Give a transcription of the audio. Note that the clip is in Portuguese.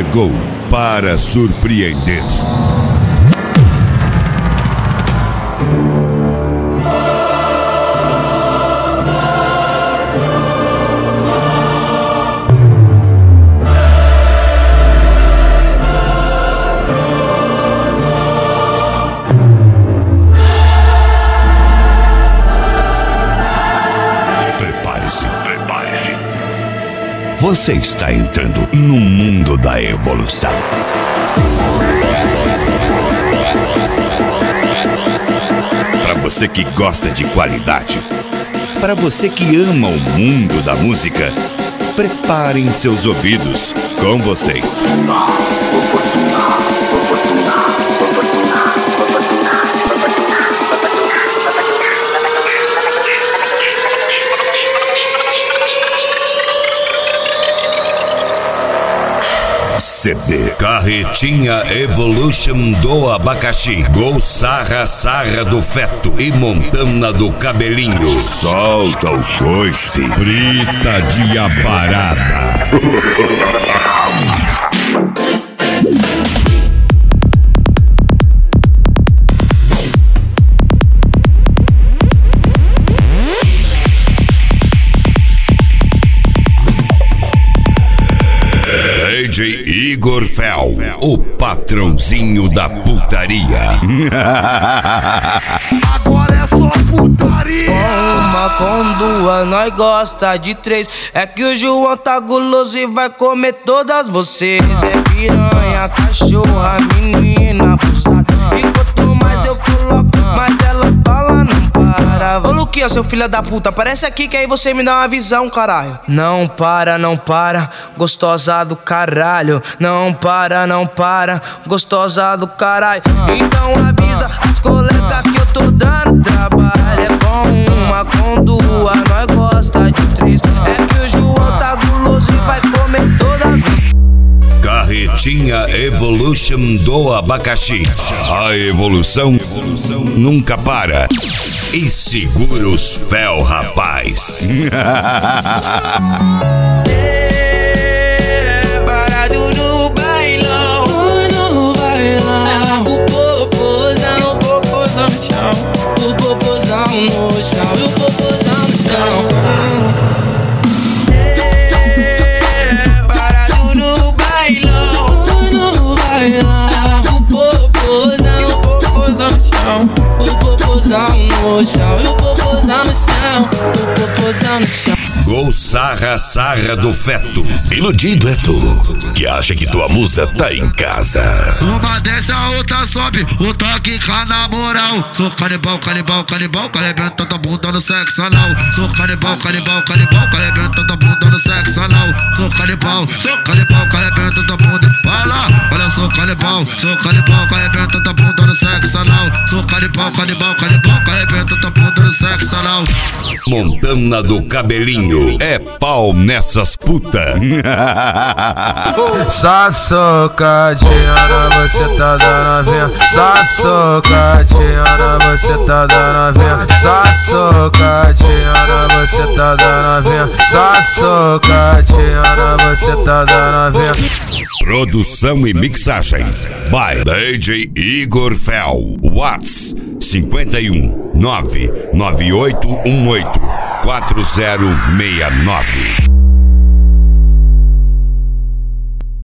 chegou para surpreender. Você está entrando no mundo da evolução. Para você que gosta de qualidade, para você que ama o mundo da música, preparem seus ouvidos com vocês. CD Carretinha Evolution do Abacaxi, Gol Sarra Sarra do Feto e Montana do Cabelinho. Solta o coice, Brita de Aparada. DJ Igor Fel, o patrãozinho da putaria. Agora é só putaria. Uma com duas, nós gosta de três. É que o João tá guloso e vai comer todas vocês. É piranha, cachorra, menina, abusada. E quanto mais eu coloco, mais ela fala, não para. Ô Luquinha, seu filho da puta, aparece aqui que aí você me dá uma visão, caralho. Não para, não para, gostosa do caralho. Não para, não para, gostosa do caralho. Então avisa as colegas que eu tô dando trabalho. É com uma, com duas, nós gosta de três. É que o João tá guloso e vai comer todas. Carretinha Evolution do Abacaxi. A evolução nunca para. E segura os fel, rapaz. Parado no bailão, no bailão. Ela com o popozão, no chão. O popozão no chão, o popozão no chão. Parado no bailão, no bailão. Ela com o popozão no chão. O popozão no chão, o popozão no chão, o popozão no chão. Gol Sarra Sarra do Feto. Iludido é tu, que acha que tua musa tá em casa. Uma desce, a outra sobe, o toque cá na moral. Sou canibal, canibal, canibal, arrebentando a bunda no sexo anal. Sou canibal, canibal, canibal, arrebentando a bunda no sexo anal. Sou canibal, arrebentando a bunda. Vai lá, olha, sou canibal, arrebentando a bunda no sexo anal. Sou canibal, canibal, canibal, arrebentando a bunda no sexo anal. Montana do Cabelinho. É pau nessas putas. Só socadinha, você tá dando a ver. Só socadinha, você tá dando a ver. Só socadinha, você tá dando a ver. Só socadinha, você tá dando a ver. Produção e mixagem by DJ Igor Fel. Whats 51 99818 4069.